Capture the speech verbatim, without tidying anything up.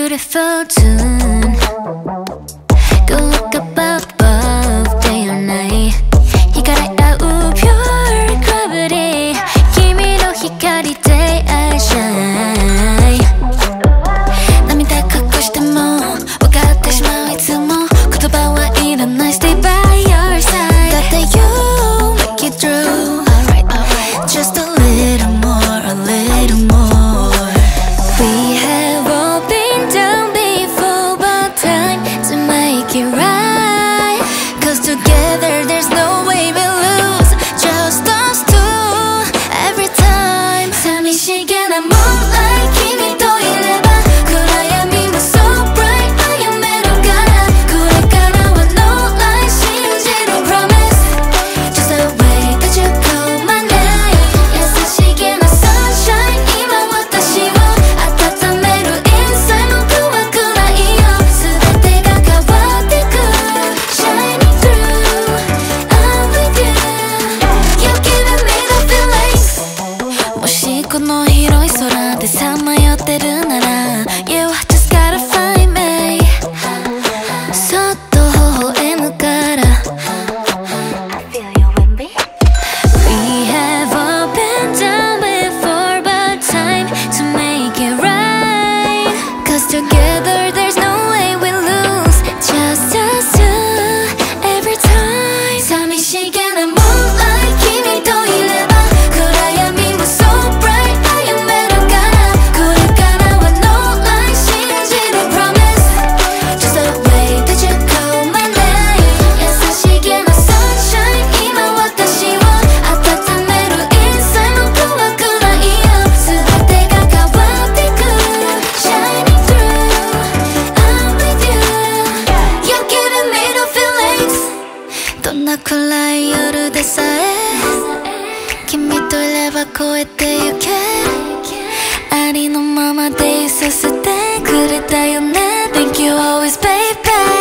beautiful tune. Go look above, above, day or night. 光り合う pure gravity. 君の光で I shine. 涙隠しても分かってしまういつも言葉はいらない Stay by your side. だって you make it through. Alright, alright. Just a little more, a little more. We have all been down before, but time to make it right. Cause together there's no way we lose. Just us two, every time. 寂しげな moonlight 君といれば暗闇も so bright 歩めるからこれからは no lie 信じる promise. Just the way that you call my name. 優しげな sunshine 今私を温める inside も怖くないよ全てが変わってく Shining through, I'm with you. You're giving me the feelings. もしこの広い空でさまよってるなら You just gotta find me. そっと微笑むから I feel you in me. We have all been down before, but time to make it right. Cause together there's no way we lose. Just us two, every time. 寂しげな moonlight 君といれば暗闇も so bright 歩めるからこれからは no lie 信じる promise. Just the way that you call my name. 優しげな sunshine 今私を温める inside も怖くないよ全てが変わってく Shining through, I'm with you. You're giving me the feelings. どんな暗い夜でさえ君といれば越えてゆけありのままでいさせてくれたよね Thank you always baby.